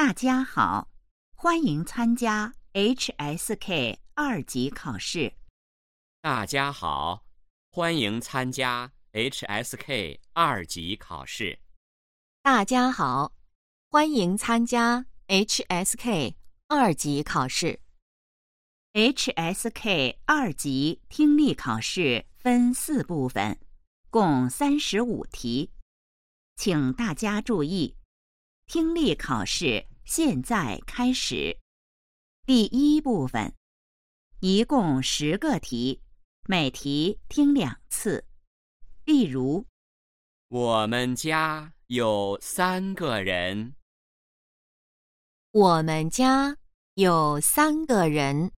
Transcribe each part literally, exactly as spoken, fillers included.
大家好，欢迎参加 H S K 二级考试。 大家好，欢迎参加 H S K 二级考试。 大家好，欢迎参加 H S K 二级考试。 H S K 二级听力考试分四部分，共三十五题。请大家注意，听力考试现在开始。第一部分，一共十个题，每题听两次。例如， 我们家有三个人。 我们家有三个人。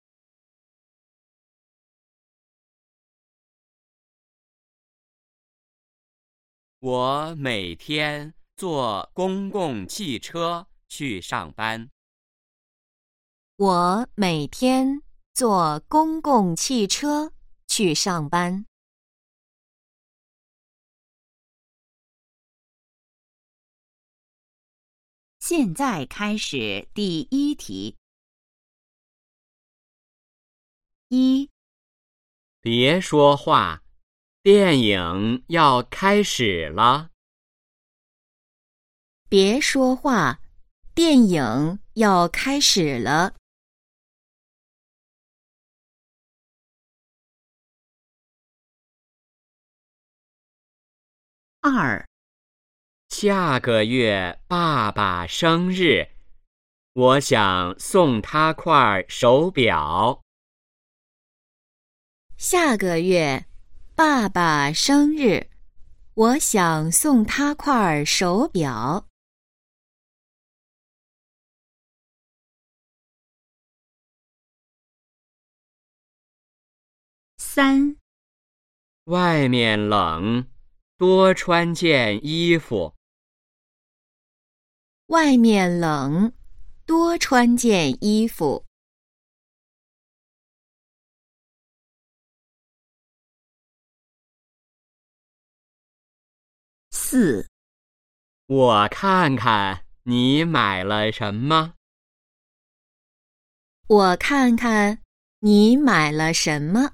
我每天坐公共汽车去上班。 我每天坐公共汽车去上班。 现在开始第一题。一， 别说话，电影要开始了。 别说话，电影要开始了。 二， 下个月爸爸生日，我想送他块手表。 下个月爸爸生日，我想送他块手表。 三， 外面冷，多穿件衣服。 外面冷，多穿件衣服。 四， 我看看你买了什么。 我看看你买了什么。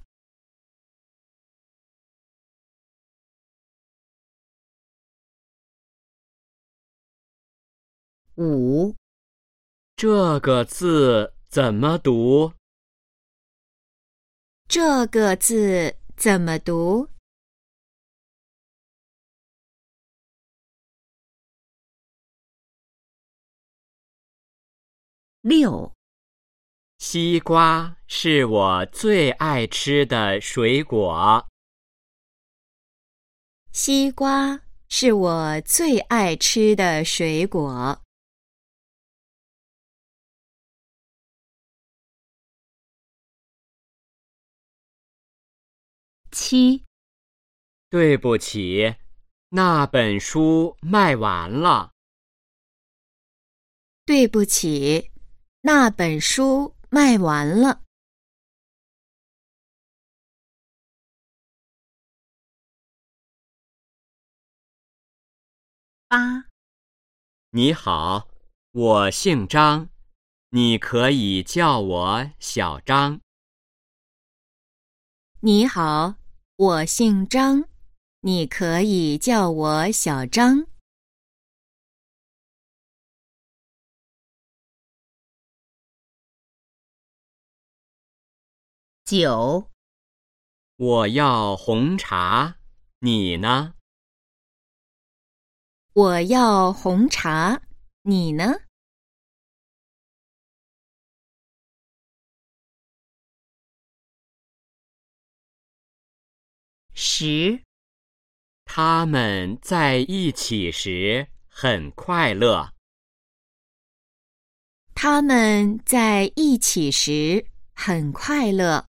五， 这个字怎么读？ 这个字怎么读？ 六， 西瓜是我最爱吃的水果。 西瓜是我最爱吃的水果。 七， 对不起，那本书卖完了。 对不起，那本书卖完了。 八， 你好，我姓张，你可以叫我小张。 你好，我姓张，你可以叫我小张。 九， 我要红茶，你呢？ 我要红茶，你呢？ 十， 他们在一起时很快乐。 他们在一起时很快乐。